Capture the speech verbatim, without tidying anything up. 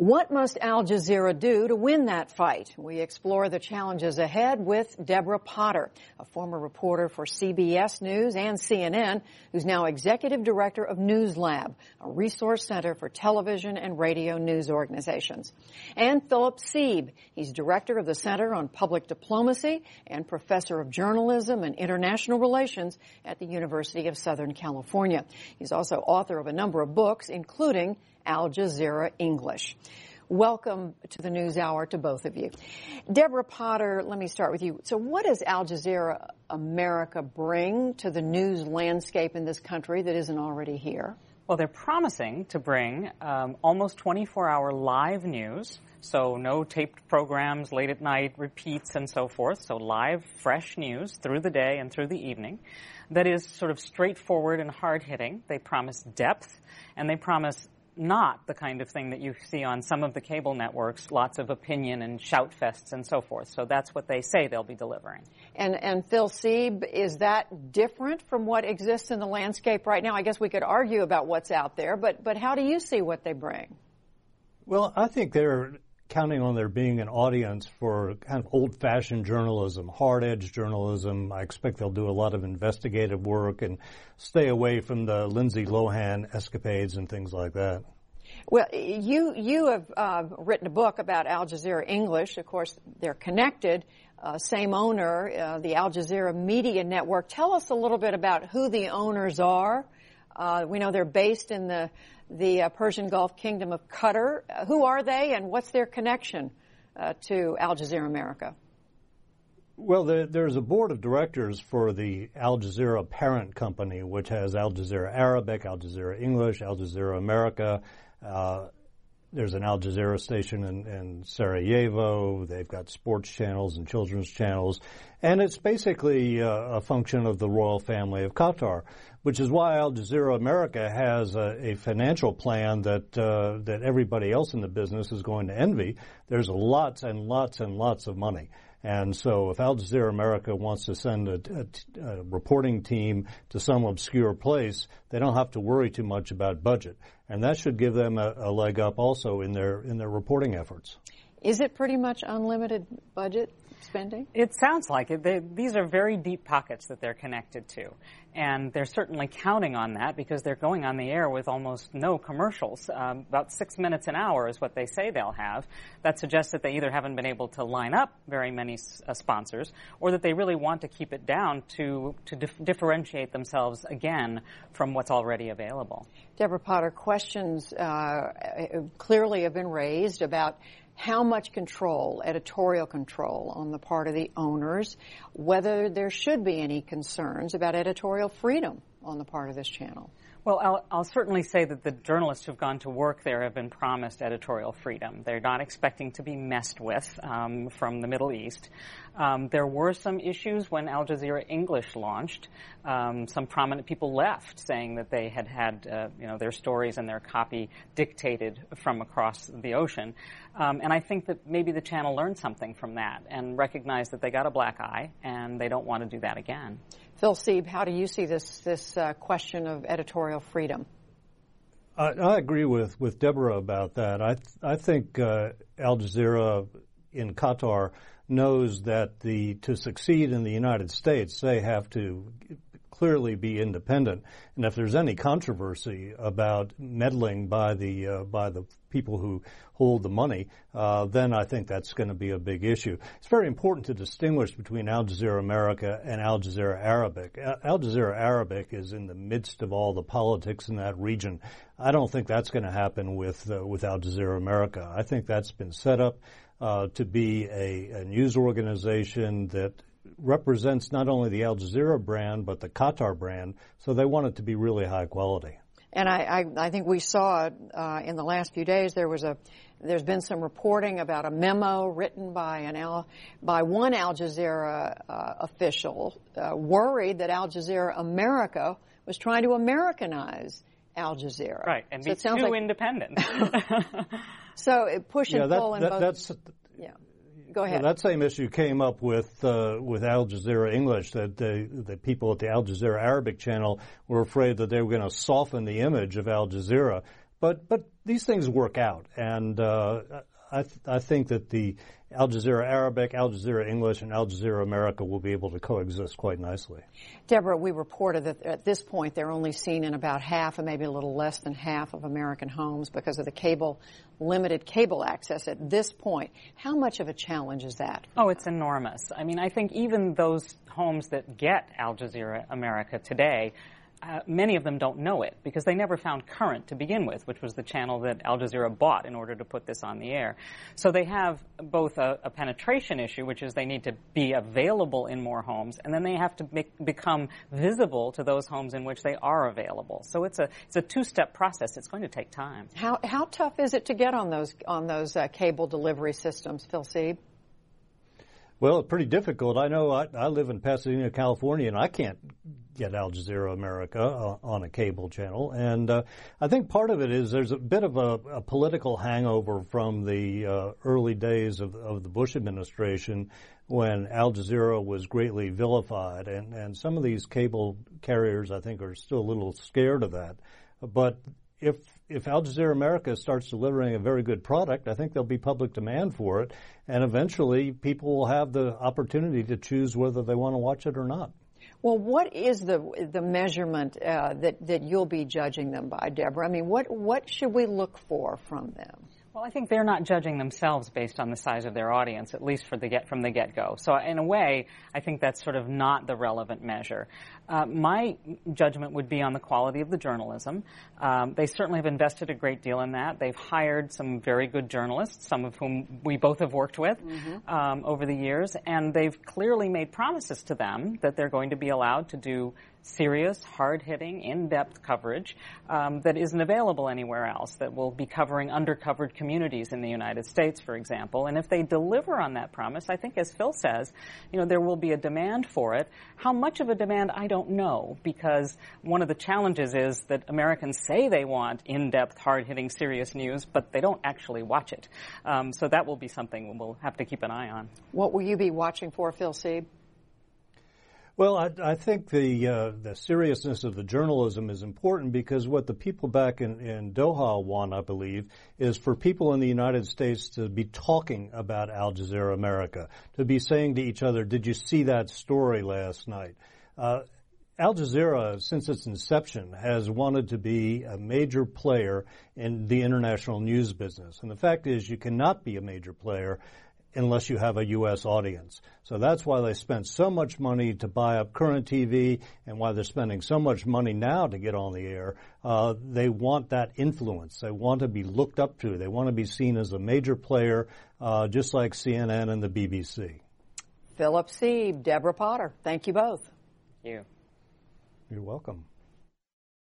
What must Al Jazeera do to win that fight? We explore the challenges ahead with Deborah Potter, a former reporter for C B S News and C N N, who's now executive director of NewsLab, a resource center for television and radio news organizations. And Philip Sieb. He's director of the Center on Public Diplomacy and professor of journalism and international relations at the University of Southern California. He's also author of a number of books, including Al Jazeera English. Welcome to the NewsHour to both of you. Deborah Potter, let me start with you. So what does Al Jazeera America bring to the news landscape in this country that isn't already here? Well, they're promising to bring um, almost twenty-four hour live news, so no taped programs late at night, repeats and so forth, so live, fresh news through the day and through the evening that is sort of straightforward and hard-hitting. They promise depth, and they promise not the kind of thing that you see on some of the cable networks, lots of opinion and shout fests and so forth. So that's what they say they'll be delivering. And, and Phil Sieb, is that different from what exists in the landscape right now? I guess we could argue about what's out there, but, but how do you see what they bring? Well, I think they're counting on there being an audience for kind of old-fashioned journalism, hard-edged journalism. I expect they'll do a lot of investigative work and stay away from the Lindsay Lohan escapades and things like that. Well, you you have uh, written a book about Al Jazeera English. Of course, they're connected. Uh, same owner, uh, the Al Jazeera Media Network. Tell us a little bit about who the owners are. Uh, we know they're based in the the uh, Persian Gulf Kingdom of Qatar. Uh, who are they, and what's their connection uh, to Al Jazeera America? Well, there, there's a board of directors for the Al Jazeera parent company, which has Al Jazeera Arabic, Al Jazeera English, Al Jazeera America. Uh, there's an Al Jazeera station in, in Sarajevo. They've got sports channels and children's channels. And it's basically uh, a function of the royal family of Qatar, which is why Al Jazeera America has a, a financial plan that uh, that everybody else in the business is going to envy. There's lots and lots and lots of money. And so if Al Jazeera America wants to send a, a, a reporting team to some obscure place, they don't have to worry too much about budget. And that should give them a, a leg up also in their in their reporting efforts. Is it pretty much unlimited budget spending? It sounds like it. They, these are very deep pockets that they're connected to. And they're certainly counting on that because they're going on the air with almost no commercials. Um, about six minutes an hour is what they say they'll have. That suggests that they either haven't been able to line up very many uh, sponsors or that they really want to keep it down to, to dif- differentiate themselves again from what's already available. Deborah Potter, questions uh, clearly have been raised about how much control, editorial control on the part of the owners, whether there should be any concerns about editorial freedom on the part of this channel. Well, I'll, I'll certainly say that the journalists who've gone to work there have been promised editorial freedom. They're not expecting to be messed with um, from the Middle East. Um, there were some issues when Al Jazeera English launched. Um, some prominent people left, saying that they had had, uh, you know, their stories and their copy dictated from across the ocean. Um, and I think that maybe the channel learned something from that and recognized that they got a black eye and they don't want to do that again. Phil Sieb, how do you see this this uh, question of editorial freedom? I, I agree with, with Deborah about that. I th- I think uh, Al Jazeera in Qatar knows that the to succeed in the United States, they have to clearly be independent. And if there's any controversy about meddling by the uh, by the people who hold the money, uh, then I think that's going to be a big issue. It's very important to distinguish between Al Jazeera America and Al Jazeera Arabic. Al Jazeera Arabic is in the midst of all the politics in that region. I don't think that's going to happen with uh, with Al Jazeera America. I think that's been set up uh, to be a, a news organization that represents not only the Al Jazeera brand, but the Qatar brand, so they want it to be really high quality. And I, I, I think we saw uh, in the last few days there was a, there's been some reporting about a memo written by an Al, by one Al Jazeera uh, official uh, worried that Al Jazeera America was trying to Americanize Al Jazeera. Right, and so be it sounds too like, independent. So it push and yeah, that, pull in that, both. That's, yeah. Go ahead. Yeah, that same issue came up with uh, with Al Jazeera English, that the, the people at the Al Jazeera Arabic channel were afraid that they were going to soften the image of Al Jazeera but but these things work out, and uh, I th- I think that the Al Jazeera Arabic, Al Jazeera English, and Al Jazeera America will be able to coexist quite nicely. Deborah, we reported that at this point they're only seen in about half, and maybe a little less than half of American homes because of the cable, limited cable access at this point. How much of a challenge is that? Oh, it's enormous. I mean, I think even those homes that get Al Jazeera America today, Uh, many of them don't know it because they never found Current to begin with, which was the channel that Al Jazeera bought in order to put this on the air. So they have both a, a penetration issue, which is they need to be available in more homes, and then they have to make, become visible to those homes in which they are available. So it's a it's a two-step process. It's going to take time. How how tough is it to get on those on those uh, cable delivery systems, Phil Sieb? Well, pretty difficult. I know I, I live in Pasadena, California, and I can't get Al Jazeera America uh, on a cable channel. And uh, I think part of it is there's a bit of a, a political hangover from the uh, early days of, of the Bush administration when Al Jazeera was greatly vilified. And, and some of these cable carriers, I think, are still a little scared of that. But if if Al Jazeera America starts delivering a very good product, I think there'll be public demand for it, and eventually people will have the opportunity to choose whether they want to watch it or not. Well, what is the the measurement uh, that that you'll be judging them by, Deborah? I mean, what what should we look for from them? Well, I think they're not judging themselves based on the size of their audience, at least for the get from the get-go. So in a way, I think that's sort of not the relevant measure. Uh, my judgment would be on the quality of the journalism. Um, they certainly have invested a great deal in that. They've hired some very good journalists, some of whom we both have worked with mm-hmm. um, over the years, and they've clearly made promises to them that they're going to be allowed to do serious, hard-hitting, in-depth coverage um, that isn't available anywhere else, that will be covering undercovered communities in the United States, for example. And if they deliver on that promise, I think, as Phil says, you know, there will be a demand for it. How much of a demand, I don't know, because one of the challenges is that Americans say they want in-depth, hard-hitting, serious news, but they don't actually watch it. Um, so that will be something we'll have to keep an eye on. What will you be watching for, Phil Sieb? Well, I, I think the uh, the seriousness of the journalism is important because what the people back in, in Doha want, I believe, is for people in the United States to be talking about Al Jazeera America, to be saying to each other, did you see that story last night? Uh, Al Jazeera, since its inception, has wanted to be a major player in the international news business. And the fact is you cannot be a major player unless you have a U S audience. So that's why they spent so much money to buy up Current T V and why they're spending so much money now to get on the air. Uh, they want that influence. They want to be looked up to. They want to be seen as a major player, uh, just like C N N and the B B C. Philip Sieb, Deborah Potter, thank you both. Thank you. You're welcome.